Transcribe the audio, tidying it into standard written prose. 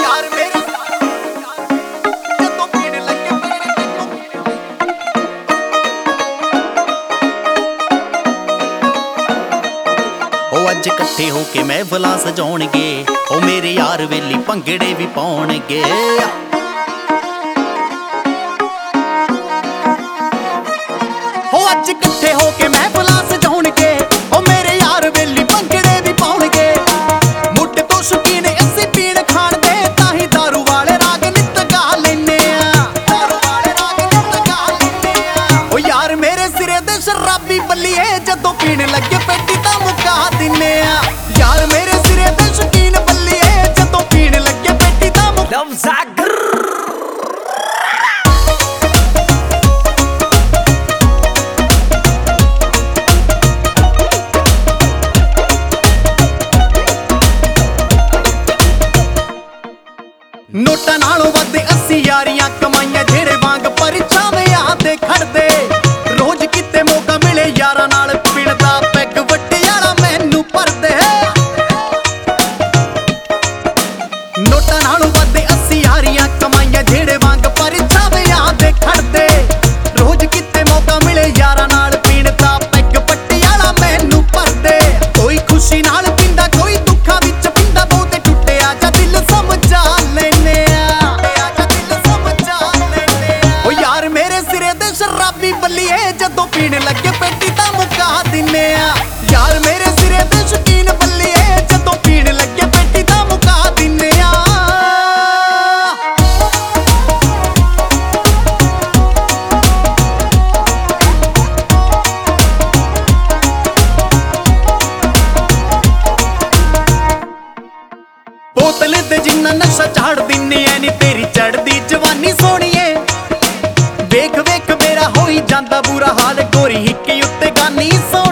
ਯਾਰ ਮੇਰੇ ਜਦੋਂ ਪੀਣ ਲੱਗੇ ਉਹ ਅੱਜ ਇਕੱਠੇ ਹੋ ਕੇ ਮਹਿਫਲਾਂ ਸਜਾਉਣਗੇ। ਉਹ ਮੇਰੇ ਯਾਰ ਵੇਲੀ ਭੰਗੜੇ ਵੀ ਪਾਉਣਗੇ। ਉਹ ਅੱਜ ਇਕੱਠੇ ਹੋ ਕੇ ਮਹਿਫਲਾਂ ਸਜਾਉਣਗੇ। ਉਹ ਮੇਰੇ ਯਾਰ ਵੇਲੀ ਭੰਗੜੇ ਵੀ ਪਾਉਣਗੇ। ਮੁੱਢ ਤੋਂ ਸ਼ੌਕੀਨ ਅਸੀਂ ਪੀਣ ਖਾਣ ਦੇ, ਤਾਂ ਹੀ ਦਾਰੂ ਵਾਲੇ ਰਾਗ ਨਿੱਤ ਗਾ ਲੈਨੇ ਆ। ਦਾਰੂ ਵਾਲੇ ਰਾਗ ਨਿੱਤ ਗਾ ਲੈਨੇ ਆ। ਉਹ ਯਾਰ ਮੇਰੇ ਸਿਰੇ ਦੇ ਸ਼ਰਾਬੀ ਬੱਲੀਏ, ਜਦੋਂ ਪੀਣ ਲੱਗੇ ਪੈਟੀ ਤਾਂ ਮੁਕਾ ਦਿੰਨੇ ਆ। ਯਾਰ ਮੇਰੇ ਸਿਰੇ ਦੇ ਸ਼ੌਕੀਨ ਬੱਲੀਏ, ਜਦੋਂ ਪੀਣ ਲੱਗੇ ਪੈਟੀ ਤਾਂ ਮੁਕਾ ਨੋਟਾਂ ਨਾਲੋਂ ਵੱਧ ਅਸੀਂ ਯਾਰੀਆਂ ਕਮਾਈਆਂ, ਜਿਹੜੇ ਵਾਂਗ ਪਰਛਾਵਿਆਂ ਤੇ ਖੜਦੇ। ਰੋਜ਼ ਕਿਤੇ ਮੌਕਾ ਮਿਲੇ ਯਾਰਾਂ ਨਾਲ ਪੀਣ ਦਾ, ਪੈਗ ਵੱਟਿਆਲਾ ਮੈਨੂੰ ਭਰਦੇ। ਨੋਟਾਂ ਨਾਲੋਂ ਵੱਧ ਅਸੀਂ ਯਾਰੀਆਂ ਕਮਾਈਆਂ, ਜਿਹੜੇ ਵਾਂਗ ਪਰਛਾਵਿਆਂ ਤੇ ਖੜਦੇ। ਰੋਜ਼ ਕਿਤੇ ਮੌਕਾ ਮਿਲੇ ਯਾਰਾਂ ਨਾਲ ਪੀਣ ਦਾ, ਪੈਗ ਵੱਟਿਆਲਾ ਮੈਨੂੰ ਭਰਦੇ। ਕੋਈ ਖੁਸ਼ੀ ਨਾਲ ਪੀਂਦਾ, ਕੋਈ ਦੁੱਖਾਂ ਵਿੱਚ ਪੀਂਦਾ, ਬਹੁਤੇ ਟੁੱਟਿਆ ਜਾਂ ਦਿਲ ਸਮਝਾ ਲੈਨੇ ਆ। ਉਹ ਯਾਰ ਮੇਰੇ ਸਿਰੇ ਦੇ ਸ਼ਰਾਬੀ ਬੱਲੀਏ, ਜਦੋਂ ਪੀਣ ਲੱਗੇ ਪੈਟੀ ਤਾਂ ਮੁਕਾ ਦਿੰਨੇ ਆ। ਯਾਰ ਮੇਰੇ ਸਿਰੇ ਦੇ ਸ਼ੌਕੀਨ ਬੱਲੀਏ, ਜਦੋਂ ਪੀਣ ਲੱਗੇ ਪੈਟੀ ਤਾਂ ਮੁਕਾ ਦਿੰਨੇ ਆ। ਬੋਤਲ ਤੇ ਜਿੰਨਾ ਨਸ਼ਾ ਝਾੜ ਦਿੰਨੇ ਐ ਨੀ ਤੇਰੀ ਚੜਦੀ ਜਵਾਨੀ ਸੋਹਣੀਏ। ਵੇਖ ਵੇਖ ਮੇਰਾ ਹੋਈ ਜਾਂਦਾ ਬੁਰਾ ਹਾਲ, ਗੋਰੀ ਹਿੱਕੇ ਉੱਤੇ ਗਾਨੀ ਸੋਹਣੀ।